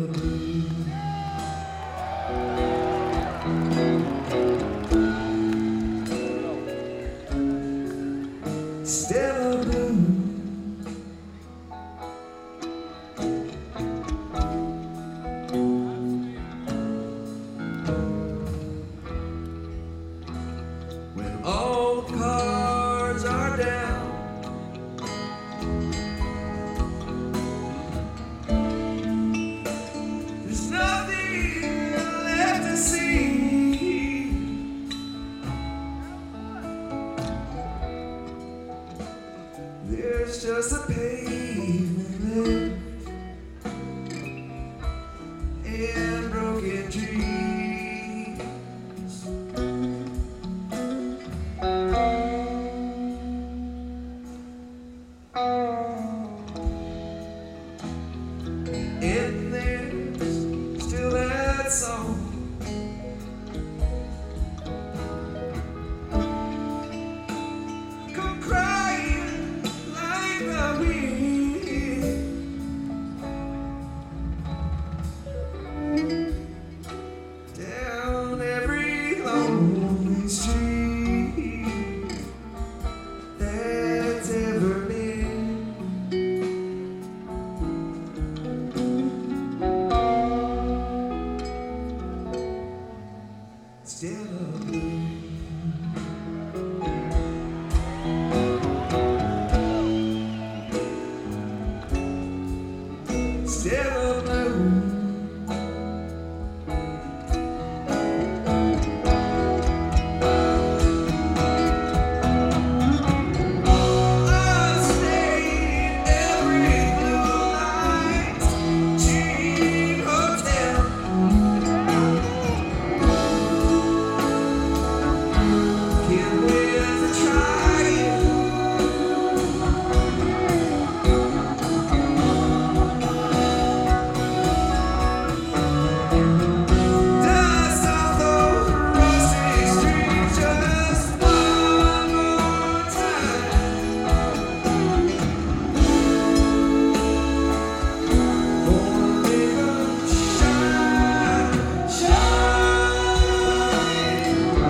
Still blue. When all the cards are down, there's nothing left to see. There's just a pavement and broken dreams. And there's still that song come crying like the wind down every lonely street that's ever been. Still blue. Still blue. I've stayed every blue light cheap hotel. Kid with a trial. Dust off those rusty streets just one more time. Gonna make 'em shine, shine.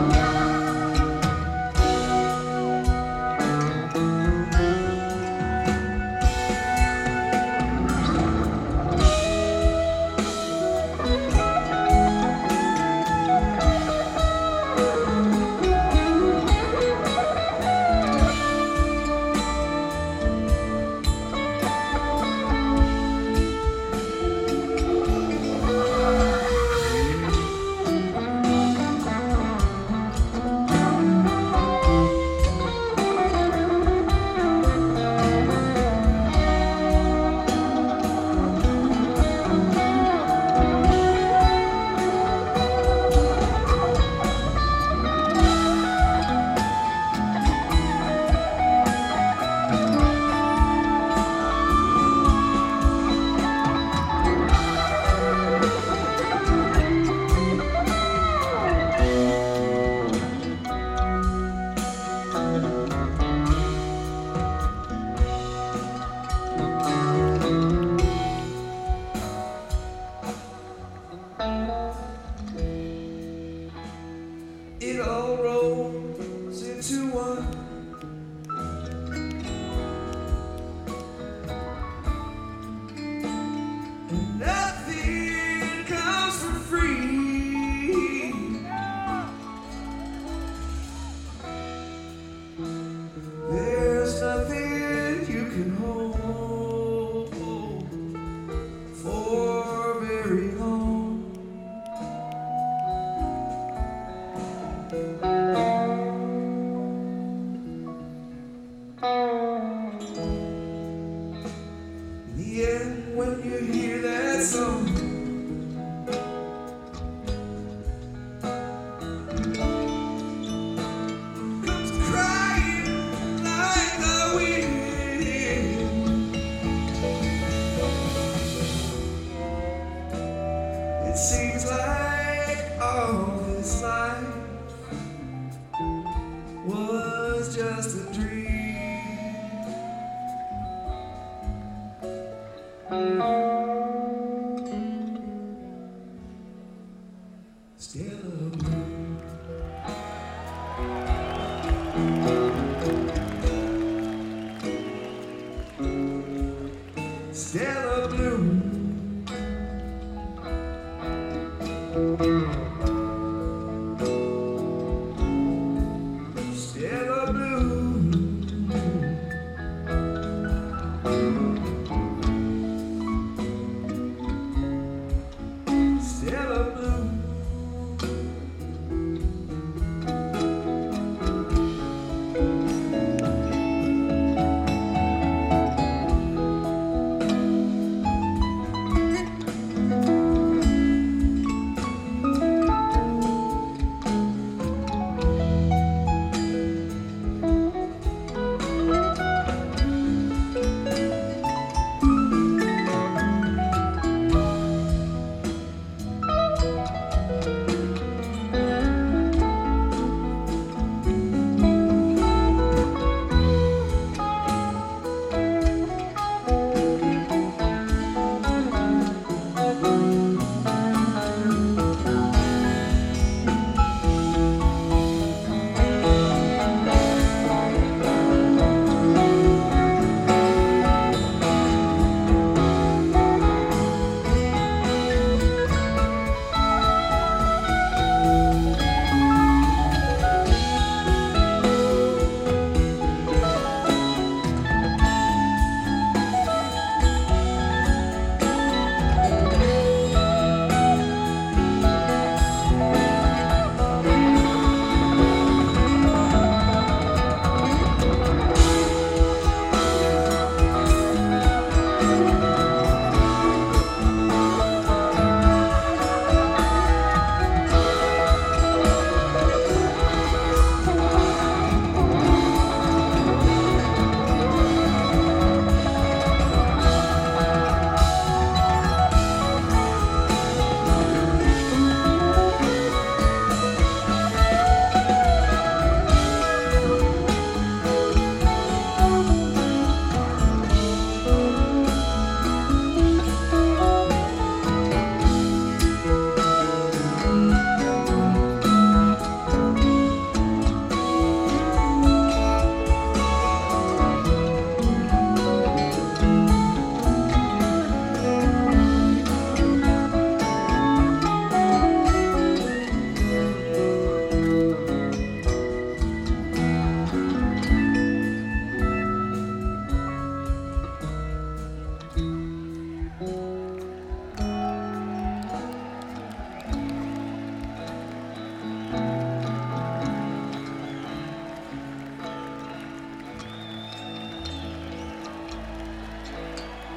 It all rolls into one. And nothing comes for free. There's nothing you can hold for very long. In the end, when you hear that song, comes crying like the wind. It seems like all this life was just a dream.